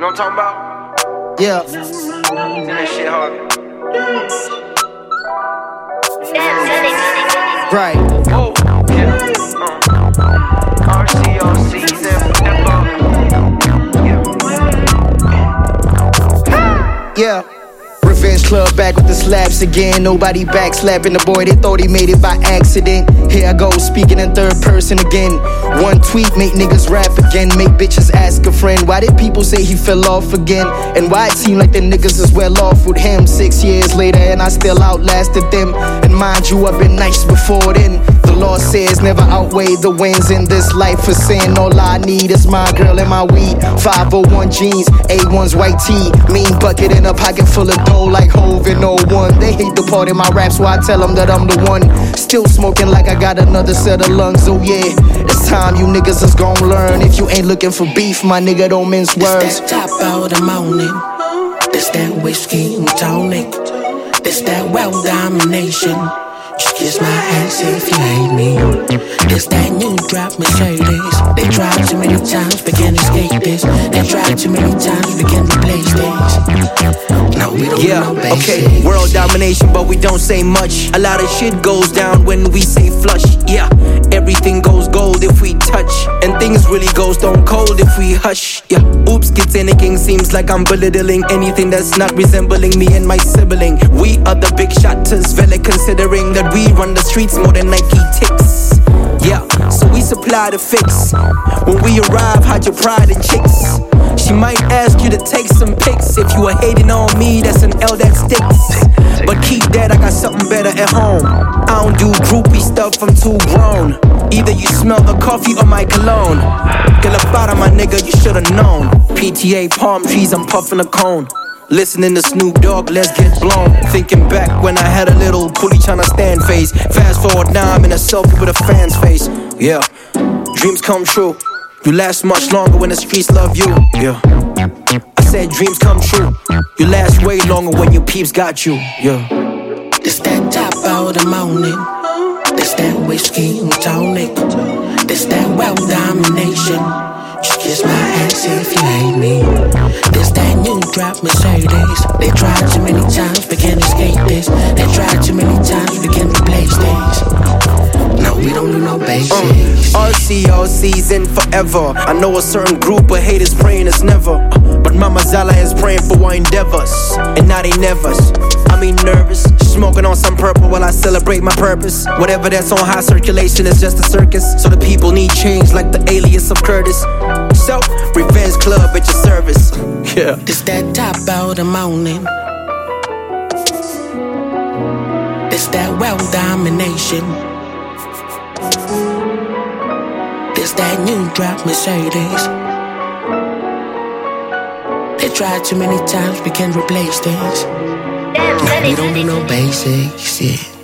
what I'm talking about? Yeah. And that shit hard. Right. Whoa. Yeah. RCOC Yeah. Revenge Club back with the slaps again. Nobody backslapping the boy, they thought he made it by accident. Here I go, speaking in third person again. One tweet make niggas rap again. Make bitches ask a friend, why did people say he fell off again? And why it seem like the niggas is well off with him 6 years later and I still outlasted them. And mind you, I've been nice before then. The law says never outweigh the wins in this life for sin. All I need is my girl and my weed. 501 jeans, A1's white tee. Mean bucket in a pocket full of dough like Hov in 01. They hate the part in my rap, so I tell them that I'm the one. Still smoking like I got another set of lungs, oh yeah. It's time you niggas is gon' learn. If you ain't looking for beef, my nigga, don't mince words. It's that top of the morning. It's that whiskey and tonic. It's that well domination. Just kiss my ass if you hate me. It's that new drop Mercedes. They tried too many times, but can't escape this. They tried too many times, we can't replace this. No, we don't know basics. Okay, world domination, but we don't say much. A lot of shit goes down when we say flush. Yeah, everything goes gold if we touch, and things really go stone cold if we hush. Yeah, oops, gets anything seems like I'm belittling anything that's not resembling me and my sibling. We are the big shotters, really considering that we run the streets more than Nike ticks. Yeah, so we supply the fix. When we arrive, hide your pride in chicks. She might ask you to take some pics. If you are hating on me, that's an L that sticks. But keep that, I got something better at home. I don't do groupie stuff, I'm too grown. Either you smell the coffee or my cologne. Get up out of my nigga, you should've known. PTA palm trees, I'm puffing a cone. Listening to Snoop Dogg, let's get blown. Thinking back when I had a little coolie tryna stand face. Fast forward now, I'm in a selfie with a fan's face. Yeah, dreams come true. You last much longer when the streets love you. Yeah, I said dreams come true. You last way longer when your peeps got you. Yeah. It's that top of the morning. It's that whiskey and tonic. It's that well domination. Just kiss my ass if you hate me. This that new drop Mercedes. They tried too many times, we can't escape this. They tried too many times, we can't replace this. No, we don't do no basics. RCOC's in forever. I know a certain group of haters praying it's never. But Mama Zala is praying for our endeavors. And now they nevers. I mean nervous. Smoking on some purple while I celebrate my purpose. Whatever that's on high circulation is just a circus. So the people need change like the alias of Curtis. So, Revenge Club at your service. Yeah. It's that top of the morning. It's that well domination. It's that new drop Mercedes. They tried too many times, we can't replace this. No, we don't do no basics, yeah.